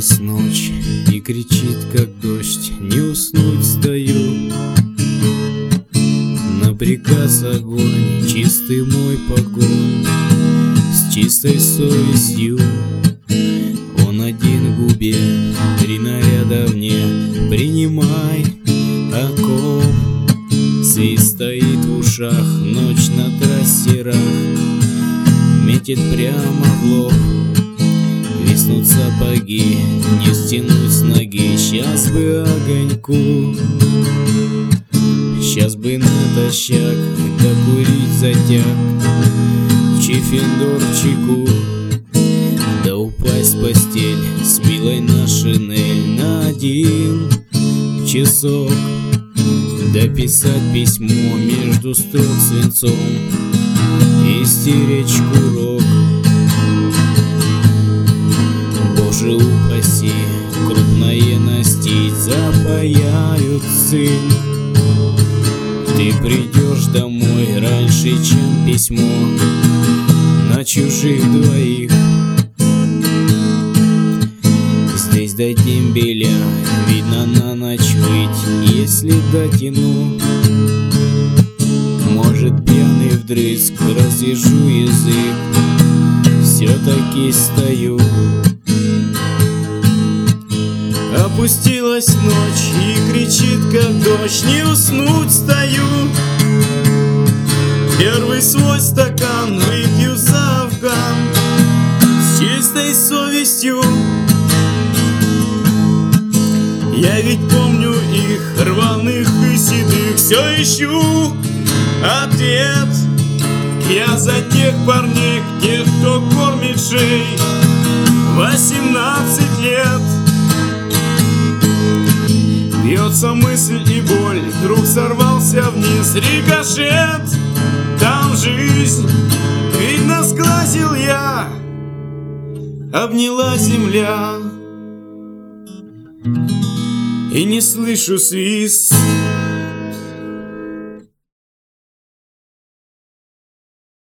Опустилась ночь и кричит, как дождь, не уснуть стою. На приказ огонь, чистый мой погон, с чистой совестью. Он один в губе, 3 наряда вне, принимай окоп. Свист стоит в ушах, ночь на трассерах метит прямо в лоб. Виснут сапоги, не стянуть с ноги, сейчас бы огоньку, сейчас бы натощак, докурить затяг, в чифендорчику, да упасть в постель с милой на шинель на 1 часок, дописать письмо между строк свинцом и стеречь курок. Боже упаси, крупное настить, запаяют цинк. Ты придешь домой раньше, чем письмо на чужих двоих. Здесь до дембеля видно на ночь быть, если дотяну. Может, пьяный вдрызг развяжу язык, все-таки стою. Опустилась ночь и кричит, как дождь, не уснуть стою. Первый свой стакан выпью за Афган с чистой совестью. Я ведь помню их, рваных и седых, все ищу ответ. Я за тех парней, тех, кто кормит шей 18 лет. Бьется мысль и боль, вдруг сорвался вниз рикошет. Там жизнь, видно, сглазил я, обняла земля. И не слышу свист